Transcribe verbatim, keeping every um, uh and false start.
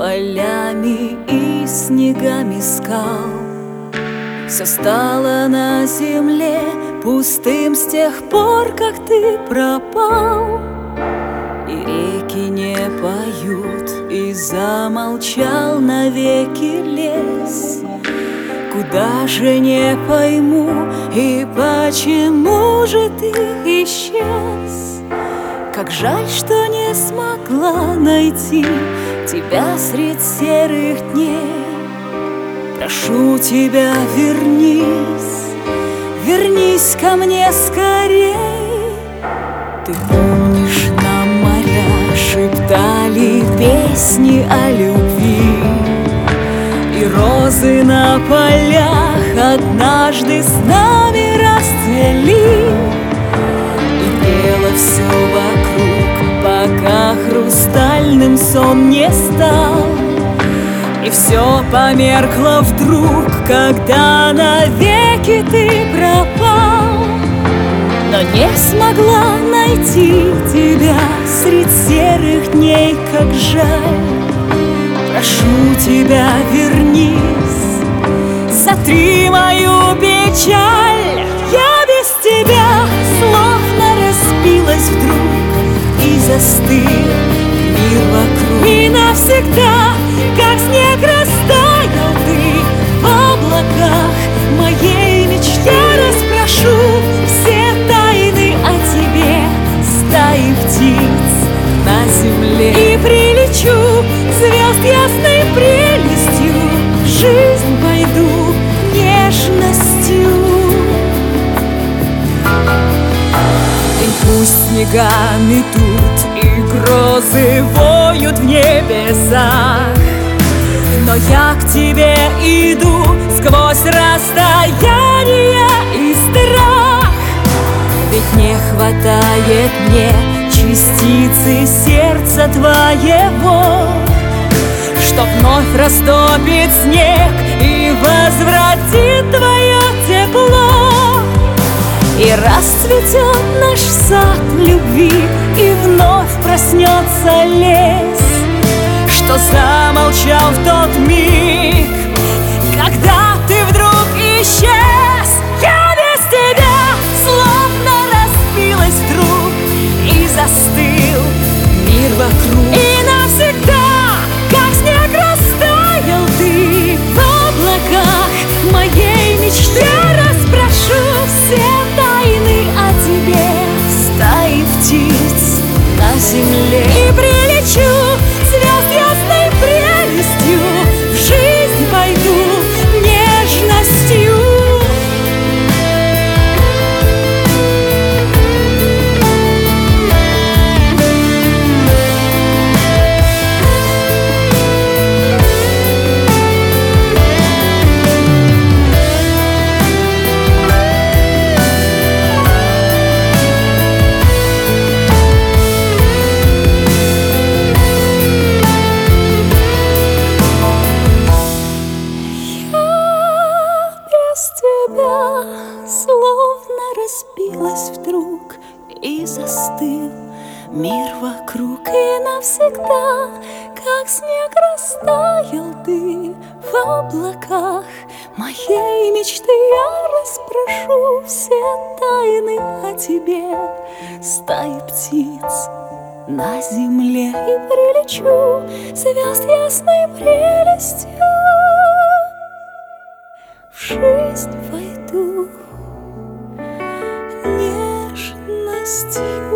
полями и снегами скал. Все стало на земле пустым с тех пор, как ты пропал. И реки не поют, и замолчал навеки лес. Куда же не пойму, и почему же ты исчез? Как жаль, что не смогла найти тебя средь серых дней. Прошу тебя, вернись, вернись ко мне скорей. Ты помнишь, нам моря шептали песни о любви, и розы на полях однажды с нами расцвели. И пело все вокруг, пока хрустальным сон не стал. И все померкло вдруг, когда навеки ты пропал. Но не смогла найти тебя средь серых дней, как жаль. Прошу тебя, вернись, сотри мою печаль. Я без тебя словно распилась вдруг, и застыл мир вокруг. И навсегда, как снег, растаял ты в облаках моей мечты. Я распрошу все тайны о тебе, стаи птиц на земле. И прилечу звезд ясной прелестью, в жизнь пойду нежностью. И пусть снега метут, и грозы воют в небесах, но я к тебе иду сквозь расстояние и страх. Ведь не хватает мне частицы сердца твоего, что вновь растопит снег и возвратит твое тепло. И расцветет наш сад любви, и вновь проснется лес, что замолчал в тот миг, когда ты вдруг исчез. Я без тебя словно распилась вдруг, и застыл мир вокруг. И навсегда, как снег, растаял ты в облаках моей мечты. Я распрошу все тайны о тебе, стаи птиц на земле. И прилечу звезд ясной прелестью, в жизнь пойду нежностью. Тебя словно разбилась вдруг, и застыл мир вокруг. И навсегда, как снег, растаял ты в облаках моей мечты. Я распрошу все тайны о тебе, стаи птиц на земле. И прилечу звезд ясной прелестью, в жизнь войду нежностью.